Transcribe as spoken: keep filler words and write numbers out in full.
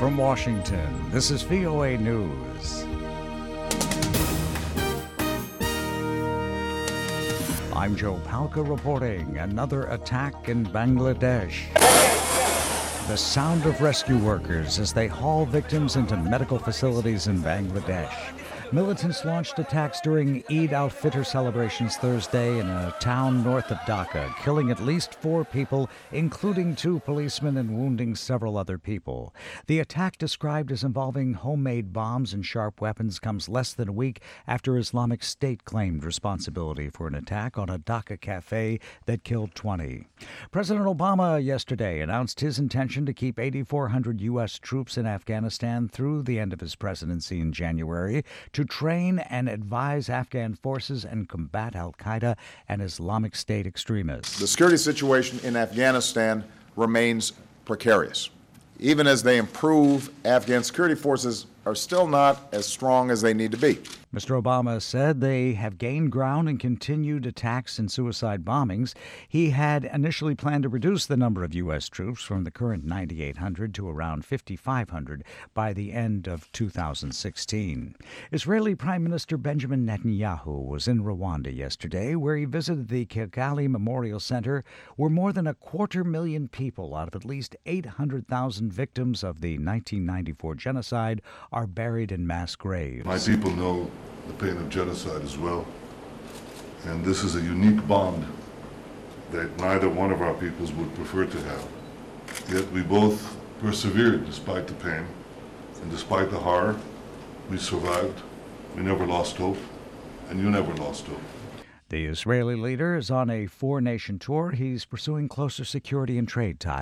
from Washington, this is V O A News. I'm Joe Palca reporting another attack in Bangladesh. The sound of rescue workers as they haul victims into medical facilities in Bangladesh. Militants launched attacks during Eid al-Fitr celebrations Thursday in a town north of Dhaka, killing at least four people, including two policemen, and wounding several other people. The attack, described as involving homemade bombs and sharp weapons, comes less than a week after Islamic State claimed responsibility for an attack on a Dhaka cafe that killed twenty. President Obama yesterday announced his intention to keep eight thousand four hundred U S troops in Afghanistan through the end of his presidency in January to train and advise Afghan forces and combat al-Qaeda and Islamic State extremists. The security situation in Afghanistan remains precarious. Even as they improve, Afghan security forces are still not as strong as they need to be. Mister Obama said they have gained ground in continued attacks and suicide bombings. He had initially planned to reduce the number of U S troops from the current nine thousand eight hundred to around five thousand five hundred by the end of two thousand sixteen. Israeli Prime Minister Benjamin Netanyahu was in Rwanda yesterday, where he visited the Kigali Memorial Center, where more than a quarter million people out of at least eight hundred thousand victims of the nineteen ninety-four genocide are buried in mass graves. My people know the pain of genocide as well, and this is a unique bond that neither one of our peoples would prefer to have. Yet we both persevered despite the pain and despite the horror. We survived. We never lost hope, and you never lost hope. The Israeli leader is on a four-nation tour. He's pursuing closer security and trade ties.